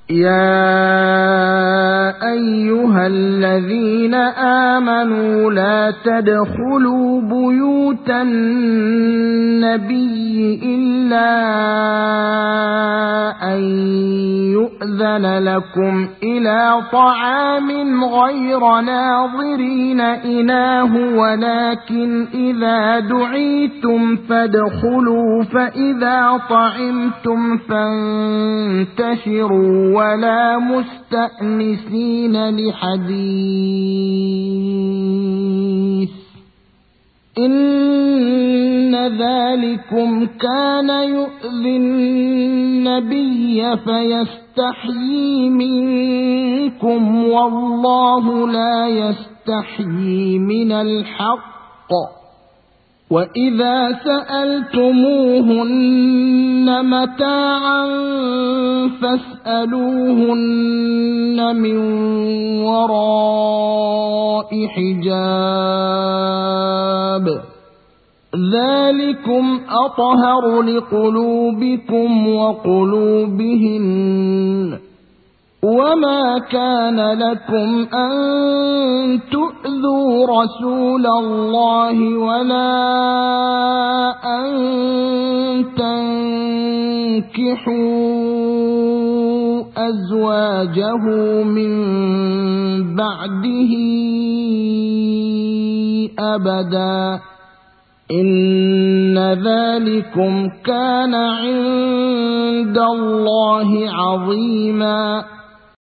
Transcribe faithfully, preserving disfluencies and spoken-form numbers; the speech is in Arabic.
يا أيها الذين آمنوا لا تدخلوا بيوت النبي إلا أن يؤذن لكم إلى طعام غير ناظرين إناه ولكن إذا دعيتم فادخلوا فإذا طعمتم فانتشروا ولا مستأنسين لحديث إن ذلكم كان يؤذي النبي فيستحيي منكم والله لا يستحيي من الحق وإذا سألتموهن متاعا فاسألوهن من وراء حجاب ذلكم أطهر لقلوبكم وقلوبهن وما كان لكم أن تؤذوا رسول الله ولا أن تنكحوا أزواجه من بعده أبدا إن ذلكم كان عند الله عظيما